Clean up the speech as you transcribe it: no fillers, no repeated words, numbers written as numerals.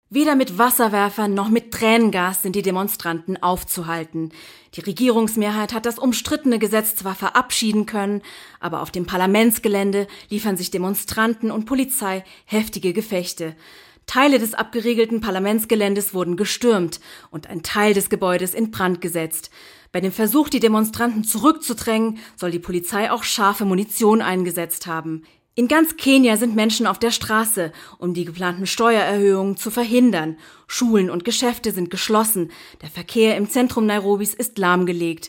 Weder mit Wasserwerfern noch mit Tränengas sind die Demonstranten aufzuhalten. Die Regierungsmehrheit hat das umstrittene Gesetz zwar verabschieden können, aber auf dem Parlamentsgelände liefern sich Demonstranten und Polizei heftige Gefechte. Teile des abgeriegelten Parlamentsgeländes wurden gestürmt und ein Teil des Gebäudes in Brand gesetzt. Bei dem Versuch, die Demonstranten zurückzudrängen, soll die Polizei auch scharfe Munition eingesetzt haben. In ganz Kenia sind Menschen auf der Straße, um die geplanten Steuererhöhungen zu verhindern. Schulen und Geschäfte sind geschlossen. Der Verkehr im Zentrum Nairobis ist lahmgelegt.